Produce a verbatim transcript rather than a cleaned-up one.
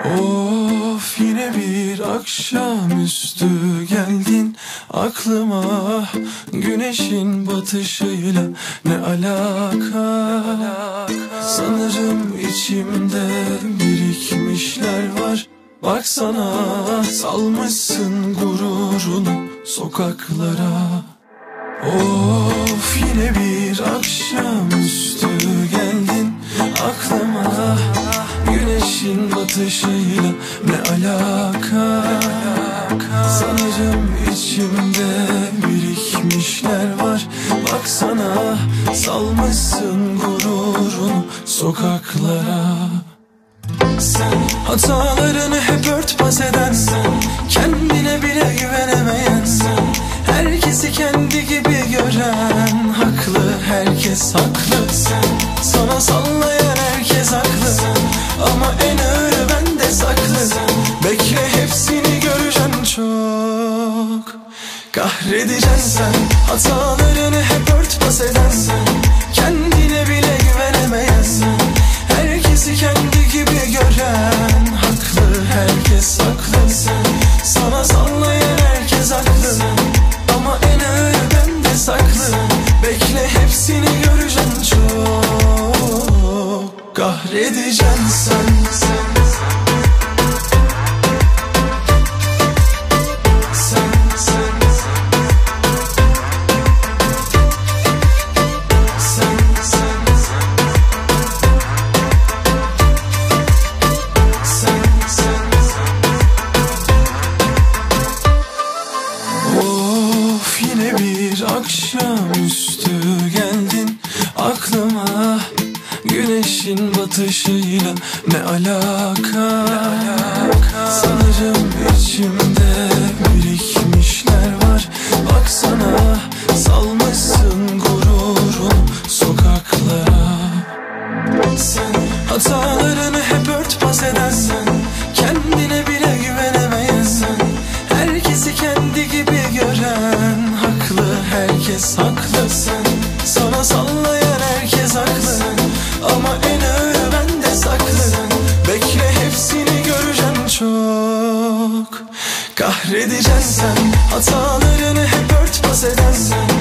Of, yine bir akşamüstü geldin aklıma. Güneşin batışıyla ne alaka? Sanırım içimde birikmişler var. Baksana, salmışsın gururunu sokaklara. Of, yine bir akşamüstü geldin aklıma. Güneşin batışıyla ne alaka? Sanırım içimde birikmişler var. Baksana, salmışsın gururunu sokaklara. Sen hatalarını hep örtbas eden, sen kendine bile güvenemeyen, sen herkesi kendi gibi gören, haklı herkes haklı, sen sana sallayan herkes haklı, sen ama en ağırı bende saklı. Sen bekle, hepsini göreceksin, çok kahredeceksin. Sen hatalarını hep örtbas eden, sen kendine bile güvenemeyen, sen herkesi kendi gibi gören, haklı herkes haklı, sen sana sallayan herkes haklı, ama en ağır bende saklı. Bekle, hepsini göreceksin, çok kahredeceksin sen, sen. Akşamüstü geldin aklıma. Güneşin batışıyla ne alaka? Sanırım içimde birikmişler var. Baksana, salmışsın gururun sokaklara. Sen hatalarını hep örtbas eden, sen kendine bile güvenemeyen, sen herkesi kendi gibi gören, haklı herkes haklı, sen sana sallayan herkes haklı, ama en ağır bende saklı. Bekle, hepsini göreceksin, çok kahredeceksin. Sen hatalarını hep örtbas eden, sen